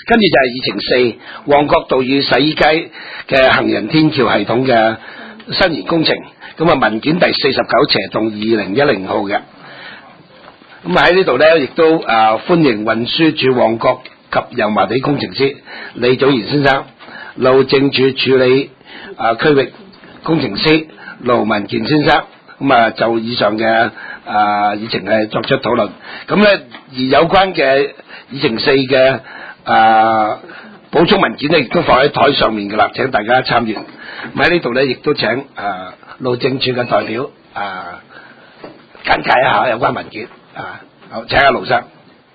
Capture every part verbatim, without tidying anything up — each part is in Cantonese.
跟住就係議程四，旺角道與洗衣街嘅行人天橋系統嘅伸延工程。咁啊文件第四十九斜動二零一零號嘅。咁啊喺呢度咧，亦都啊、呃、歡迎運輸署旺角及油麻地工程師李祖賢先生、路政署處理啊、呃、區域工程師盧文健先生。咁啊就以上嘅啊、呃、議程係作出討論。咁咧而有關嘅議程四嘅啊補充文件咧，亦都放喺台上面㗎啦，請大家參閱。咁喺呢度咧，亦都請啊、呃、路政署嘅代表啊簡介一下有關文件。啊，好，請阿盧生。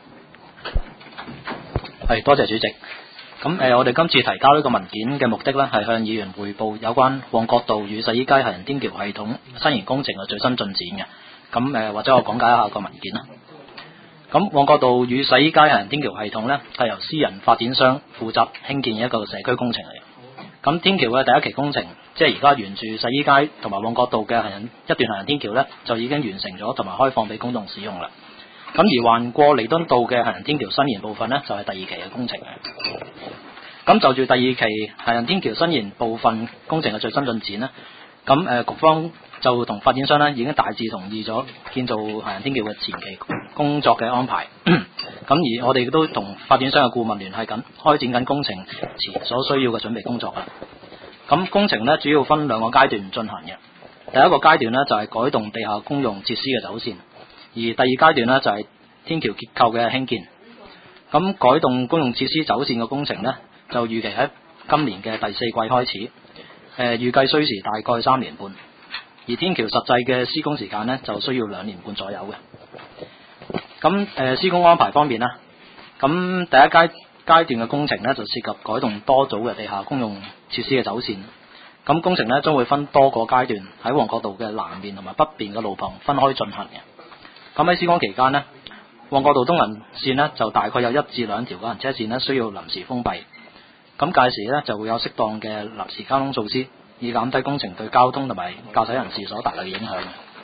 係，多謝主席。咁誒、呃，我哋今次提交呢個文件嘅目的咧，係向議員匯報有關旺角道與洗衣街行人天橋系統伸延工程嘅最新進展嘅。咁誒、呃，或者我講解一下個文件啦。咁旺角道與洗衣街行人天橋系統咧，係由私人發展商負責興建一個社區工程嚟。咁天橋嘅第一期工程，即係而家沿住洗衣街同埋旺角道嘅行人一段行人天橋咧，就已經完成咗同埋開放俾公眾使用啦。咁而橫過彌敦道嘅行人天橋伸延部分咧，就係、是、第二期嘅工程嘅。咁就住第二期行人天橋伸延部分工程嘅最新進展咧，咁誒、呃、局方就同發展商咧已經大致同意咗建造行人天橋嘅前期工作嘅安排。咁而我哋都同發展商嘅顧問聯繫緊，開展緊工程前所需要嘅準備工作啦。咁工程咧主要分兩個階段進行嘅。第一個階段咧就係、是、改動地下公用設施嘅走線，而第二階段咧就係、是、天橋結構嘅興建。咁改動公用設施走線嘅工程咧，就預期喺今年嘅第四季開始，誒、呃、預計需時大概三年半，而天橋實際嘅施工時間咧就需要兩年半左右嘅。咁誒、呃、施工安排方面咧，咁第一階階段嘅工程咧就涉及改動多組嘅地下公用設施嘅走線。咁工程咧將會分多個階段喺旺角道嘅南面同埋北邊嘅路旁分開進行嘅。咁喺施工期間咧，旺角道東行線咧就大概有一至兩條嘅行車線咧需要臨時封閉。咁屆時咧就會有適當嘅臨時交通措施，以減低工程對交通同埋駕駛人士所帶來嘅影響。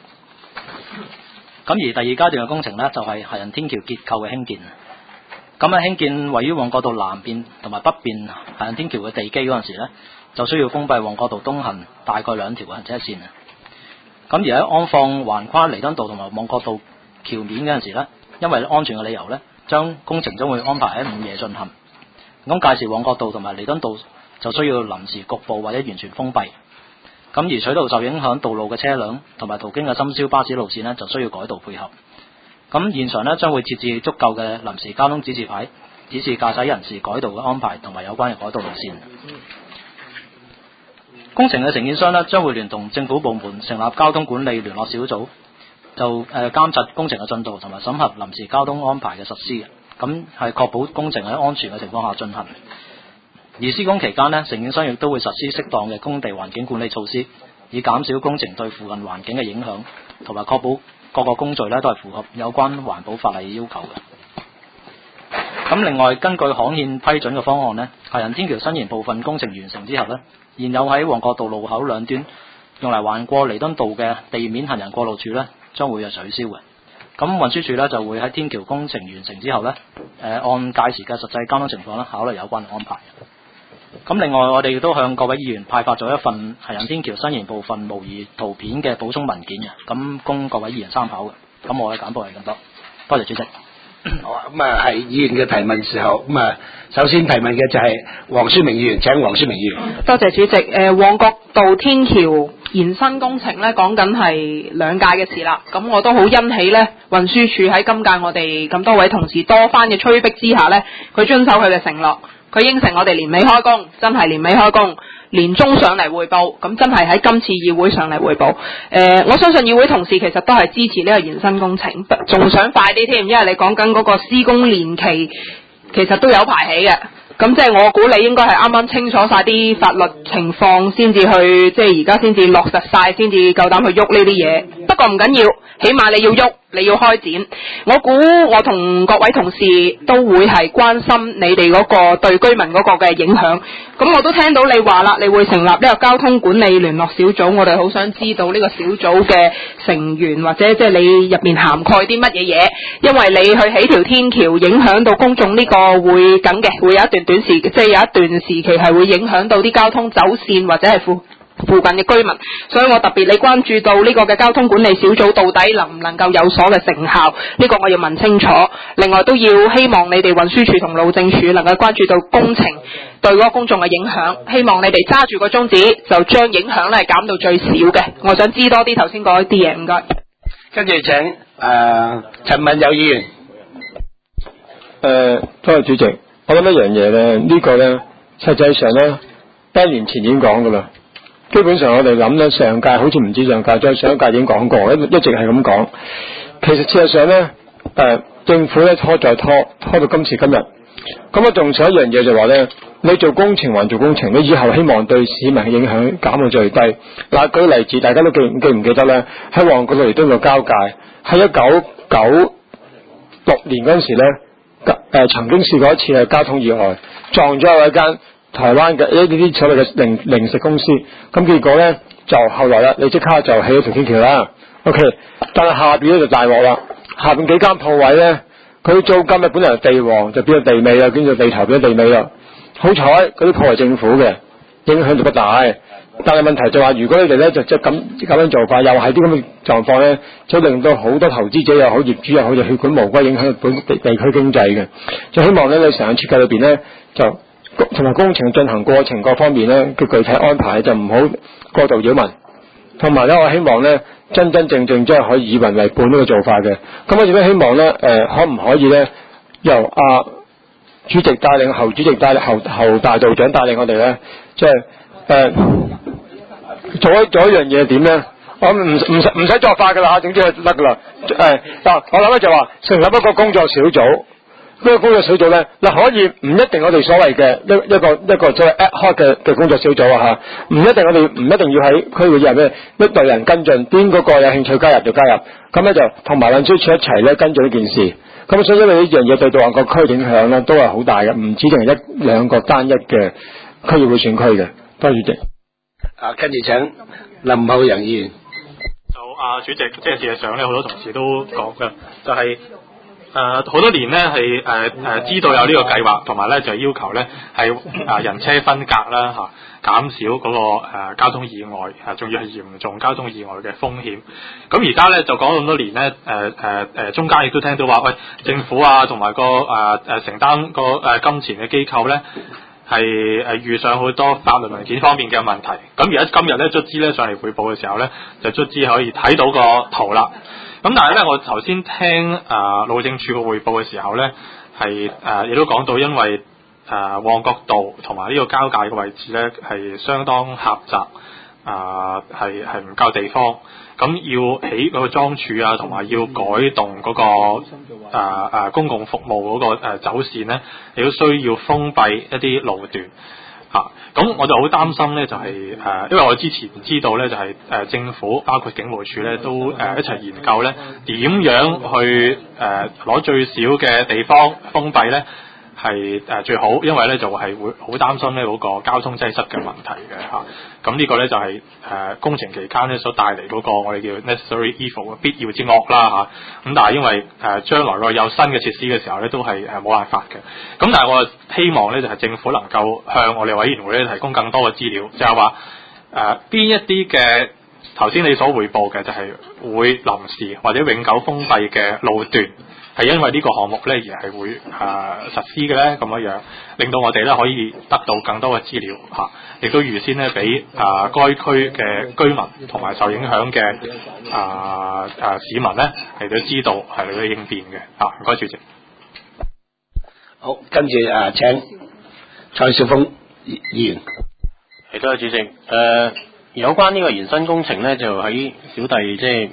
咁而第二階段嘅工程咧就係、是、行人天橋結構嘅興建。咁喺興建位於旺角道南邊同埋北邊行人天橋嘅地基嗰陣時咧，就需要封閉旺角道東行大概兩條嘅行車線啊。咁而喺安放橫跨彌敦道同埋旺角道橋面嗰陣時咧，因為安全嘅理由咧，將工程將會安排喺午夜進行。咁屆時旺角道同埋彌敦道就需要臨時局部或者完全封閉。咁而水道受影響道路嘅車輛同埋途經嘅深宵巴士路線呢，就需要改道配合。咁現場呢，將會設置足夠嘅臨時交通指示牌，指示駕駛人士改道嘅安排同埋有關嘅改道路線。工程嘅承建商呢，將會聯同政府部門成立交通管理聯絡小組，就誒、呃、監察工程嘅進度同埋審核臨時交通安排嘅實施嘅。咁係確保工程喺安全嘅情況下進行。而施工期間呢，承建商亦都會實施適當嘅工地環境管理措施，以減少工程對附近環境嘅影響，同埋確保各個工序呢都係符合有關環保法例要求嘅。咁另外，根據刊憲批准嘅方案呢，行人天橋伸延部分工程完成之後呢，現有喺旺角道路口兩端用嚟橫過彌敦道嘅地面行人過路處呢，將會係取消嘅。咁運輸署咧就會喺天橋工程完成之後咧，誒、呃、按屆時嘅實際交通情況咧考慮有關嘅安排。咁另外我哋亦都向各位議員派發咗一份行人天橋伸延部分模擬圖片嘅補充文件嘅，咁供各位議員參考嘅。咁我嘅簡報係咁多，多謝主席。 好啊，咁啊係議員嘅提問時候，咁啊首先提問嘅就係黃書明議員，請黃書明議員。 多謝主席。誒、呃，旺角道天橋延伸工程咧，講緊係兩屆嘅事啦。咁我都好欣喜咧，運輸署喺今屆我哋咁多位同事多番嘅催逼之下咧，佢遵守佢嘅承諾，佢應承我哋年尾開工，真係年尾開工。年中上嚟匯報，咁真係喺今次議會上嚟匯報。誒、呃，我相信議會同事其實都係支持呢個延伸工程，仲想快啲添，因為你講緊嗰個施工年期其實都有排起嘅。咁即係我估你應該係啱啱清楚晒啲法律情況先至去，即係而家先至落實晒，先至夠膽去喐呢啲嘢。不過唔緊要，起碼你要喐，你要開展。我估我同各位同事都會係關心你哋嗰個對居民嗰個嘅影響。咁我都聽到你話啦，你會成立呢個交通管理聯絡小組，我哋好想知道呢個小組嘅成員或者即係你入面涵蓋啲乜嘢嘢，因為你去起條天橋影響到公眾呢個會緊嘅，會有一段短時即係有一段時期係會影響到啲交通走線或者係附附近嘅居民，所以我特別你關注到呢個嘅交通管理小組到底能唔能夠有所嘅成效，呢個我要問清楚。另外都要希望你哋運輸署同路政署能夠關注到工程對嗰個公眾嘅影響，希望你哋揸住個宗旨就將影響咧減到最少嘅。我想知多啲頭先嗰啲嘢，唔該。 跟住請誒陳文友議員。 誒，多謝主席。我諗一樣嘢咧，呢個咧實際上咧，一年前已經講噶啦。基本上我哋諗咧，上屆好似唔知上屆，再上一屆已經講過，一一直係咁講。其實事實上咧，誒、呃、政府咧拖再拖，拖到今時今日。咁我仲想一樣嘢就話咧，你做工程還做工程，你以後希望對市民嘅影響減到最低。嗱，舉例子，大家都記記唔記得咧？喺旺角路都有交界，喺一九九六年嗰陣時咧，誒、呃、曾經試過一次係交通意外，撞咗有一間台灣嘅呢啲所謂嘅零零食公司，咁結果咧就後來啦，你即刻就起咗條天橋啦。OK， 但係下邊咧就大鑊啦，下邊幾間鋪位咧，佢租金咧本來係地王，就變咗地尾啦，變咗地頭變咗地尾啦。好彩嗰啲鋪係政府嘅，影響就不大。但係問題就話，如果你哋咧就即係咁咁樣做法，又係啲咁嘅狀況咧，就令到好多投資者又好，業主又好，就血管無歸，影響本地地區經濟嘅。就希望咧，你成個設計裏邊咧就。同埋工程進行過程各方面咧嘅具體安排就唔好過度擾民，同埋咧我希望咧真真正正真係可以以民為本呢個做法嘅。咁我亦都希望咧誒、呃、可唔可以咧由阿、啊、主席帶領，侯主席帶領，侯侯大道長帶領我哋咧，即係誒做一做一樣嘢點咧？我唔唔使唔使作法噶啦嚇，總之係得噶啦。誒嗱，我諗咧就話成立一個工作小組。呢個工作小組咧，嗱可以唔一定我哋所謂嘅一一個一個即係 ad hoc 嘅嘅工作小組啊嚇，唔一定我哋唔一定要喺區會入咩一隊人跟進，邊嗰個有興趣加入就加入，咁咧就同埋運輸署一齊咧跟進呢件事。咁所以因為呢樣嘢對到旺角區影響咧都係好大嘅，唔止淨係一兩個單一嘅區議會選區嘅。多謝主席。 啊，跟住請林浩洋議員。 就啊，主席，即係事實上咧，好多同事都講嘅，就係、是。誒好、呃、多年咧係誒誒知道有呢個計劃，同埋咧就要求咧係啊人車分隔啦嚇，減少嗰、那個、呃、交通意外啊，仲要係嚴重交通意外嘅風險。咁而家咧就講咁多年咧誒誒誒中間亦都聽到話，喂政府啊同埋個誒誒、呃、承擔個誒、呃、金錢嘅機構咧係誒遇上好多法律文件方面嘅問題。咁而家今日咧卒之咧上嚟匯報嘅時候咧，就卒之可以睇到個圖啦。咁但係咧，我頭先聽啊、呃、路政署嘅匯報嘅時候咧，係誒亦都講到，因為誒、呃、旺角道同埋呢個交界嘅位置咧係相當狹窄，啊係係唔夠地方，咁要起嗰個樁柱啊，同埋要改動嗰、那個誒誒、呃呃、公共服務嗰、那個誒、呃、走線咧，亦都需要封閉一啲路段。啊，咁我就好擔心咧，就係、是、誒、呃，因為我之前知道咧，就係、是、誒、呃、政府包括警務處咧，都誒、呃、一齊研究咧點樣去誒攞、呃、最少嘅地方封閉咧，係誒、呃、最好，因為咧就係、是、會好擔心咧嗰個交通擠塞嘅問題嘅嚇。咁、啊、呢個咧就係、是、誒、呃、工程期間咧所帶嚟嗰個我哋叫 necessary evil 嘅必要之惡啦嚇。咁、啊、但係因為誒、呃、將來個有新嘅設施嘅時候咧，都係誒冇辦法嘅。咁但係我希望咧就係、是、政府能夠向我哋委員會咧提供更多嘅資料，就係話誒邊一啲嘅頭先你所彙報嘅就係會臨時或者永久封閉嘅路段。係因為呢個項目咧而係會誒、呃、實施嘅咧咁樣樣，令到我哋咧可以得到更多嘅資料嚇，亦、啊、都預先咧俾誒該區嘅居民同埋受影響嘅誒誒市民咧嚟到知道係嚟到應變嘅嚇。唔、啊、該主席。 好，跟住誒請蔡少峰議員。 係多謝主席。誒、呃、有關呢個延伸工程咧，就喺小弟即係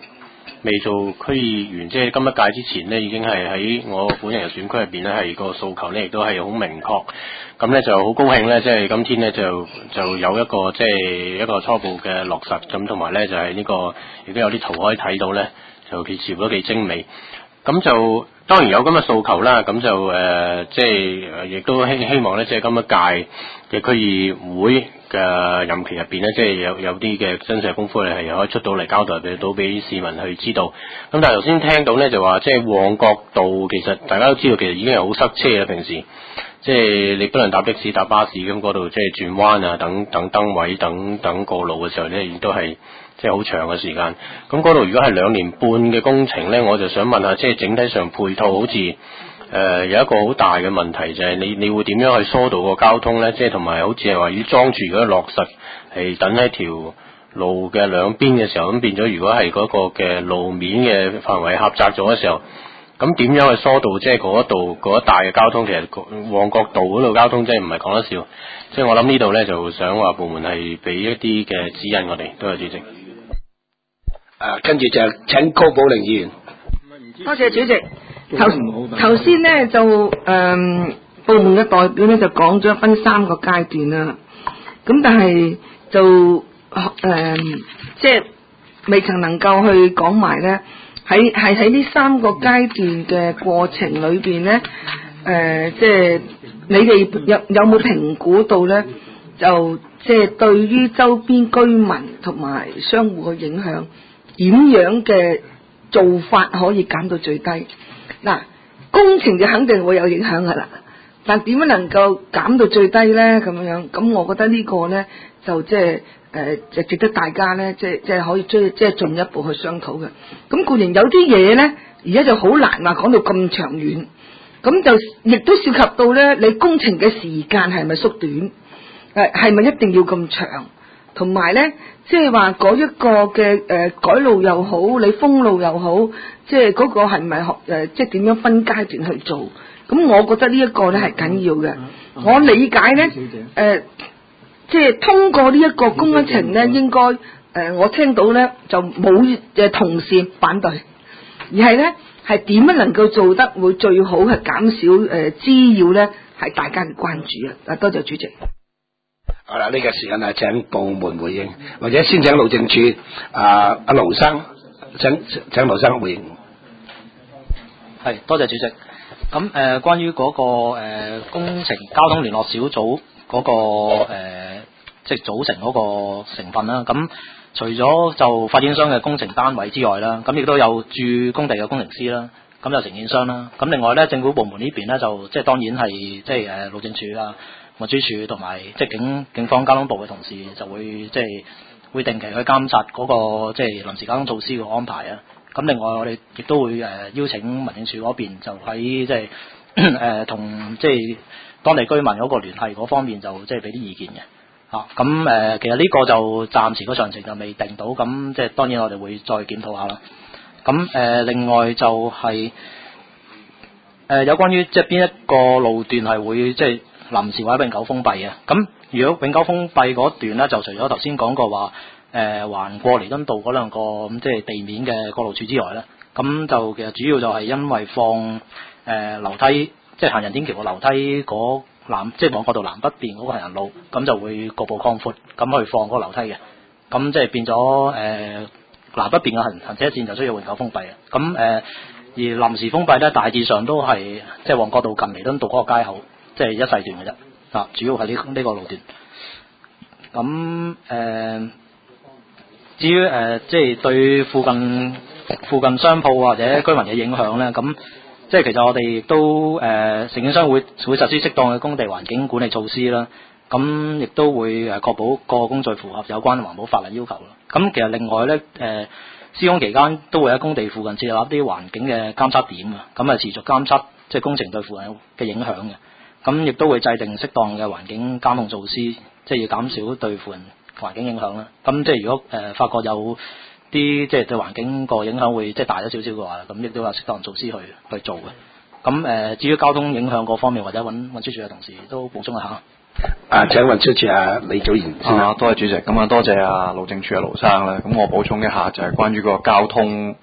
未做區議員，即係今一屆之前呢，已經係喺我本人嘅選區入邊呢，係個訴求呢，亦都係好明確。咁呢就好高興呢，即係今天呢，就就有一個即係一個初步嘅落實，咁同埋呢，就係呢個亦都有啲圖可以睇到呢，就其實都幾精美。咁就當然有咁嘅訴求啦，咁就誒、呃、即係亦都希希望呢，即係今一屆嘅區議會嘅任期入邊呢，即係有有啲嘅真實功夫咧，係可以出到嚟交代俾到俾市民去知道。咁但係頭先聽到呢，就話，即係旺角道其實大家都知道，其實已經係好塞車啦。平時即係你不論搭的士、搭巴士咁嗰度，即係轉彎啊、等等燈位、等等過路嘅時候呢，亦都係即係好長嘅時間。咁嗰度如果係兩年半嘅工程呢，我就想問下，即係整體上配套好似誒、呃、有一個好大嘅問題，就係、是、你你會點樣去疏導個交通呢？即係同埋好似係話要裝住如果落實係等喺條路嘅兩邊嘅時候，咁變咗如果係嗰個嘅路面嘅範圍狹窄咗嘅時候，咁點樣去疏導即係嗰度嗰一帶嘅交通？其實旺角道嗰度交通真係唔係講得笑，即係我諗呢度呢，就想話部門係俾一啲嘅指引我哋。多謝主席。 誒，跟住就請高寶玲議員。 多謝主席。頭頭先呢就誒、呃、部門嘅代表呢就講咗分三個階段啦，咁但係就誒、呃、即係未曾能夠去講埋呢。喺係喺呢三個階段嘅過程裏邊呢，誒、呃、即係你哋有有冇評估到呢？就即係對於周邊居民同埋商戶嘅影響，點樣嘅做法可以減到最低？嗱，工程就肯定會有影響噶啦，但點樣能夠減到最低呢？咁樣咁，我覺得呢個呢，就即係。誒，就、呃、值得大家咧，即係即係可以追，即係進一步去商討嘅。咁固然有啲嘢咧，而家就好難話講到咁長遠。咁就亦都涉及到咧，你工程嘅時間係咪縮短？誒，係咪一定要咁長？同埋咧，即係話嗰一個嘅誒、呃、改路又好，你封路又好，即係嗰個係咪學誒，即係點樣分階段去做？咁我覺得呢一個咧係緊要嘅。我理解咧，誒、呃。即係通過呢一個工程咧，應該誒、呃、我聽到咧就冇誒同事反對，而係咧係點樣能夠做得會最好係減少誒、呃、滋擾咧，係大家嘅關注啊！啊，多謝主席。 好啦，呢、這個時間啊，請部門回應，或者先請路政處啊阿盧生，請請盧生回應。 係，多謝主席。咁誒、呃，關於嗰、那個誒、呃、工程交通聯絡小組。嗰、那個誒、呃，即係組成嗰個成分啦。咁除咗就發展商嘅工程單位之外啦，咁亦都有駐工地嘅工程師啦，咁有承建商啦。咁另外咧，政府部門呢邊咧就即係當然係即係誒路政署啦、運輸署同埋即係警警方交通部嘅同事就會即係會定期去監察嗰、那個即係臨時交通措施嘅安排啊。咁另外我哋亦都會誒邀請民政處嗰邊就喺即係誒同即係。當地居民嗰個聯繫嗰方面就即係俾啲意見嘅嚇，咁、啊、誒其實呢個就暫時個詳情就未定到，咁即係當然我哋會再檢討下啦。咁誒、呃、另外就係、是、誒、呃、有關於即係邊一個路段係會即係臨時或者永久封閉嘅。咁如果永久封閉嗰段咧，就除咗頭先講過話誒橫過彌敦道嗰兩個咁即係地面嘅過路處之外咧，咁就其實主要就係因為放誒、呃、樓梯。即係行人天橋個樓梯嗰南，即係旺角道南北邊嗰個行人路，咁就會局部擴闊，咁去放嗰個樓梯嘅。咁即係變咗誒、呃、南北邊嘅行行車線就需要永久封閉嘅。咁誒、呃、而臨時封閉咧，大致上都係即係旺角道近彌敦道嗰個街口，即係一細段嘅啫。啊，主要係呢呢個路段。咁誒、呃、至於誒、呃、即係對附近附近商鋪或者居民嘅影響咧，咁。即係其實我哋亦都誒、呃、承建商會會實施適當嘅工地環境管理措施啦，咁亦都會誒確保個工序符合有關環保法例要求啦。咁其實另外咧誒、呃、施工期間都會喺工地附近設立一啲環境嘅監測點啊，咁啊持續監測即係工程對附近嘅影響嘅。咁亦都會制定適當嘅環境監控措施，即係要減少對附近環境影響啦。咁即係如果誒、呃、發覺有啲即係對環境個影響會即係大咗少少嘅話，咁亦都有適當措施去去做嘅。咁誒、呃，至於交通影響嗰方面，或者揾運輸署嘅同事都補充一下。 啊，請運輸署啊李祖賢先啊，多謝主席。咁啊，多謝啊路政署嘅盧生啦。咁我補充一下，就係關於個交通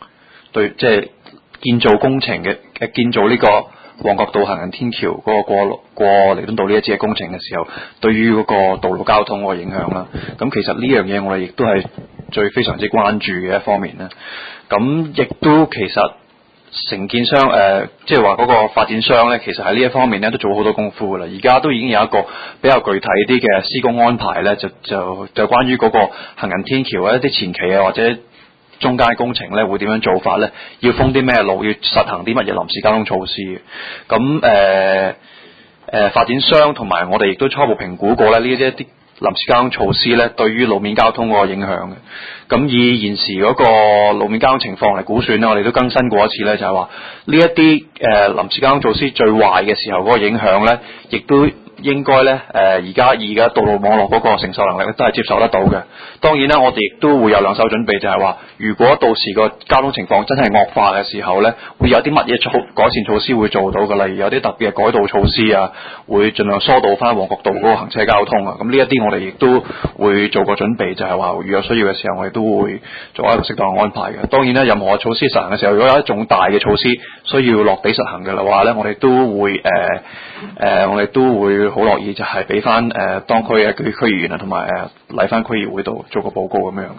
對即係建造工程嘅嘅建造呢個旺角道行人天橋嗰個過路過彌敦道呢一節嘅工程嘅時候，對於嗰個道路交通嗰個影響啦。咁其實呢樣嘢我哋亦都係最非常之關注嘅一方面啦。咁亦都其實承建商誒，即係話嗰個發展商咧，其實喺呢一方面咧都做好多功夫噶啦。而家都已經有一個比較具體啲嘅施工安排咧，就就就關於嗰個行人天橋一啲前期啊或者中間工程咧會點樣做法咧？要封啲咩路？要實行啲乜嘢臨時交通措施嘅？咁誒誒發展商同埋我哋亦都初步評估過咧，呢一啲臨時交通措施咧，對於路面交通嗰個影響嘅。咁以現時嗰個路面交通情況嚟估算咧，我哋都更新過一次咧，就係話呢一啲誒臨時交通措施最壞嘅時候嗰個影響咧，亦都應該咧誒而家而家道路網絡嗰個承受能力咧都係接受得到嘅。當然啦，我哋亦都會有兩手準備，就係話如果到時個交通情況真係惡化嘅時候咧，會有啲乜嘢措改善措施會做到嘅，例如有啲特別嘅改道措施啊，會盡量疏導翻旺角道嗰個行車交通啊。咁呢一啲我哋亦都會做個準備，就係話如有需要嘅時候，我哋都會做一個適當嘅安排嘅。當然啦，任何措施實行嘅時候，如果有一種大嘅措施需要落地實行嘅話咧，我哋都會誒誒、呃呃，我哋都會好樂意就係俾翻誒當區嘅區區議員啊，同埋誒嚟翻區議會度做個報告咁樣。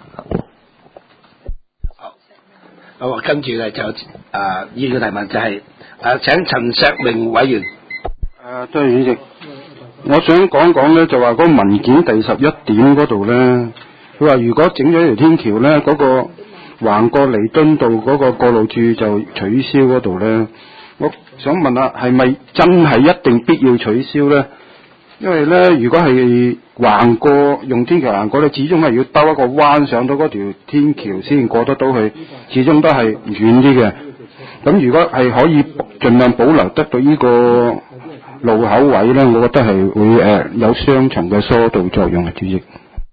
好，好，跟住咧就誒呢個提問就係、是、誒、呃、請陳碩明委員。 誒，多謝主席。我想講講咧，就話嗰個文件第十一點嗰度咧，佢話如果整咗條天橋咧，嗰、那個橫過彌敦道嗰個過路處就取消嗰度咧，我想問下係咪真係一定必要取消咧？因為咧，如果係橫過用天橋橫過咧，始終係要兜一個彎上到嗰條天橋先過得到去，始終都係遠啲嘅。咁如果係可以盡量保留得到呢個路口位咧，我覺得係會誒、呃、有雙重嘅疏導作用啊，主席。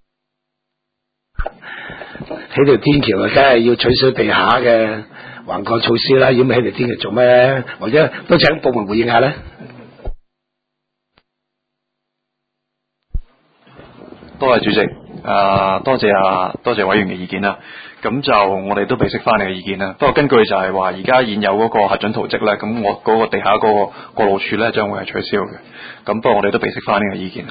起條天橋啊，梗係要取消地下嘅橫過措施啦。如果唔起條天橋做咩？或者都請部門回應下咧。 多謝主席，啊多謝啊多謝委員嘅意見啦。咁就我哋都備悉翻你嘅意見啦。不過根據就係話，而家現有嗰個核准圖則咧，咁我嗰個地下嗰個過路處咧，將會係取消嘅。咁不過我哋都備悉翻呢個意見。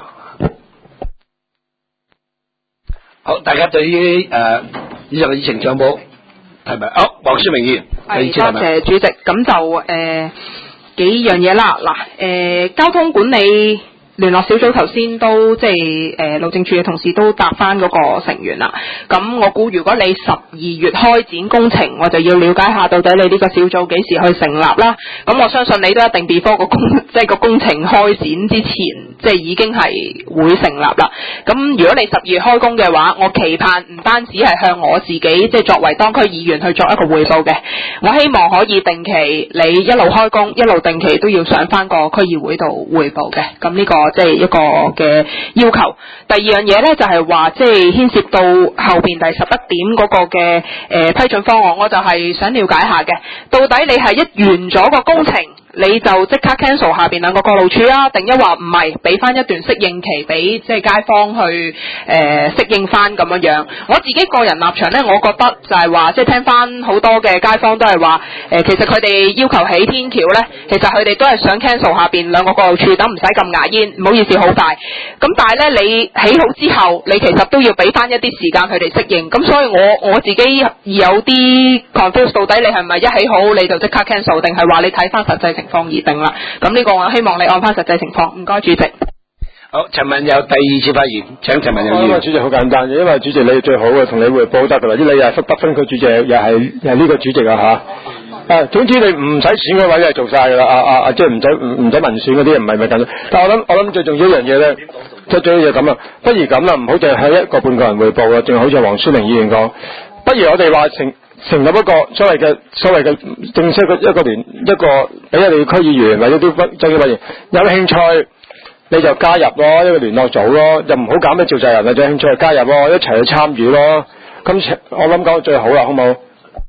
好，大家對於誒以上嘅議程仲有冇係咪？好，黃書明議員， 係多謝主席。咁就誒、呃、幾樣嘢啦。嗱，誒、呃、交通管理聯絡小組頭先都即係誒路政署嘅同事都答翻嗰個成員啦。咁我估如果你十二月開展工程，我就要了解下到底你呢個小組幾時去成立啦。咁我相信你都一定 before 個工即係個工程開展之前，即係已經係會成立啦。咁如果你十二月開工嘅話，我期盼唔單止係向我自己即係作為當區議員去作一個匯報嘅，我希望可以定期你一路開工一路定期都要上翻個區議會度匯報嘅。咁呢個即係一個嘅要求。第二樣嘢咧就係話，即係牽涉到後邊第十一點嗰個嘅誒、呃、批准方案，我就係想了解下嘅，到底你係一完咗個工程，你就即刻 cancel 下邊兩個過路處啊？定一話唔係俾翻一段適應期俾即係街坊去誒、呃、適應翻咁樣樣？我自己個人立場咧，我覺得就係話，即係聽翻好多嘅街坊都係話誒，其實佢哋要求起天橋咧，其實佢哋都係想 cancel 下邊兩個過路處，等唔使咁牙煙。唔好意思，好快。咁但係咧，你起好之後，你其實都要俾翻一啲時間佢哋適應。咁所以我我自己有啲 confuse， 到底你係咪一起好你就即刻 cancel， 定係話你睇翻實際情況而定啦？咁呢個我希望你按翻實際情況。唔該，主席。 好，陳文有第二次發言，請陳文有議員。 因為主席好簡單嘅，因為主席你最好嘅，同你匯報得㗎啦。啲你又係不分區主席，又係又係呢個主席啊嚇。啊，總之你唔使選嗰位就係做晒㗎啦。啊啊啊，即係唔使唔唔使民選嗰啲，唔係咪咁？但係我諗我諗最重要一樣嘢咧，最重要就咁啊，不如咁啦，唔好淨係向一個半個人匯報啦，正好似黃書明議員講，不如我哋話成成立一個所謂嘅所謂嘅正式嘅一個聯一個俾我哋區議員或者啲政協委員有興趣，你就加入咯，一個聯絡組咯，又唔好搞咩召集人啊，有興趣就加入咯，一齊去參與咯。咁我諗講最好啦，好唔好？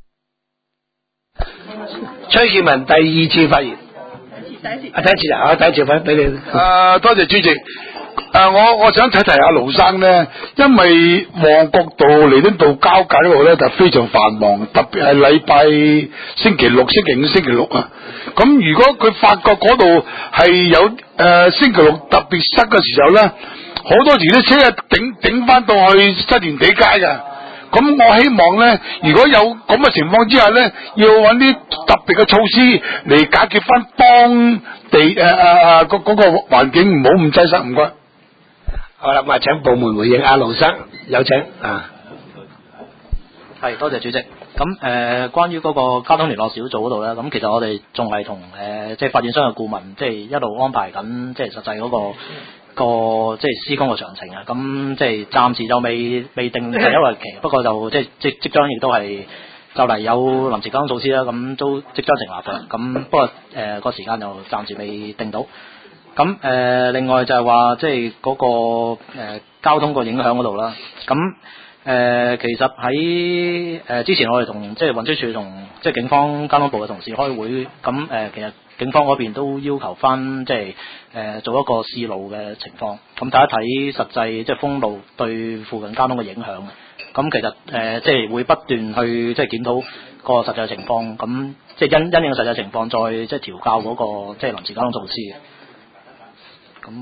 崔建文第二次發言。第一次，第一次啊，第一次發俾你。 啊，多謝主席。 誒，我我想提提阿盧生咧，因為旺角道彌敦道交界嗰度咧就非常繁忙，特別係禮拜星期六、星期五、星期六啊。咁如果佢發覺嗰度係有誒、呃、星期六特別塞嘅時候咧，好多時啲車啊頂頂翻到去西田地街㗎。咁我希望咧，如果有咁嘅情況之下咧，要揾啲特別嘅措施嚟解決翻當地誒誒誒嗰嗰個環境，唔好咁擠塞。唔該。 好啦，咁啊，請部門回應阿盧生，有請啊。 係，多謝主席。咁誒、呃，關於嗰個交通聯絡小組嗰度咧，咁其實我哋仲係同誒即係發展商嘅顧問，即係一路安排緊，即係實際嗰、那個。個即係施工嘅詳情啊，咁即係暫時就未未定第一日期，不過就即係即即將亦都係就嚟有臨時交通措施啦，咁都即將成立嘅，咁不過誒個、呃、時間就暫時未定到。咁誒、呃、另外就係話即係嗰、那個、呃、交通個影響嗰度啦，咁誒、呃、其實喺誒、呃、之前我哋同即係運輸署同即係警方交通部嘅同事開會，咁誒、呃、其實警方嗰邊都要求翻即係誒、呃、做一個試路嘅情況，咁睇一睇實際即係封路對附近交通嘅影響。咁其實誒、呃、即係會不斷去即係檢討個實際情況，咁即係因因應實際情況再即係調校嗰個即係臨時交通措施嘅。咁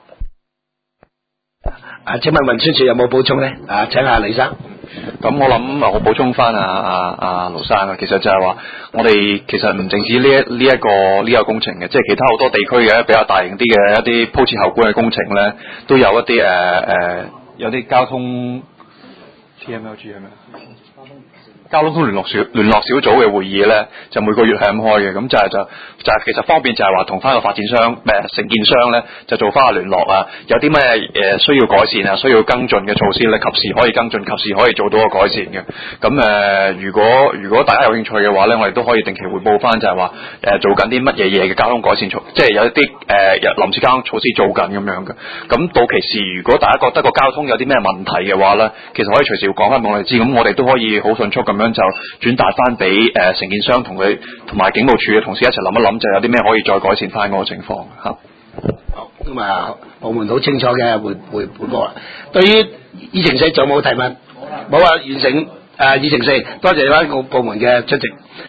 啊，請問運輸署有冇補充咧？啊，請下李生。 咁我諗啊，我補充翻啊啊啊盧生啊，其實就係話我哋其實唔淨止呢一呢一個呢、這個工程嘅，即係其他好多地區嘅比較大型啲嘅一啲鋪設後觀嘅工程咧，都有一啲誒誒有啲交通 T M L G 係咪？交通聯絡小聯絡小組嘅會議咧，就每個月係咁開嘅，咁就係就就係其實方便就係話同翻個發展商誒承建商咧，就做翻個聯絡啊，有啲咩誒需要改善啊，需要跟進嘅措施咧，及時可以跟進，及時可以做到個改善嘅。咁誒、呃，如果如果大家有興趣嘅話咧，我哋都可以定期匯報翻，就係話誒做緊啲乜嘢嘢嘅交通改善措，即係有一啲誒臨時交通措施做緊咁樣嘅。咁到期時，如果大家覺得個交通有啲咩問題嘅話咧，其實可以隨時講翻俾我哋知，咁我哋都可以好迅速咁。咁樣就轉達翻俾誒承建商同佢同埋警務處嘅同事一齊諗一諗，就有啲咩可以再改善翻嗰個情況嚇。 好，咁啊，部門好清楚嘅回回回報啦。對於議程四仲有冇提問？冇啊，完成誒議程四，多謝翻個部門嘅出席。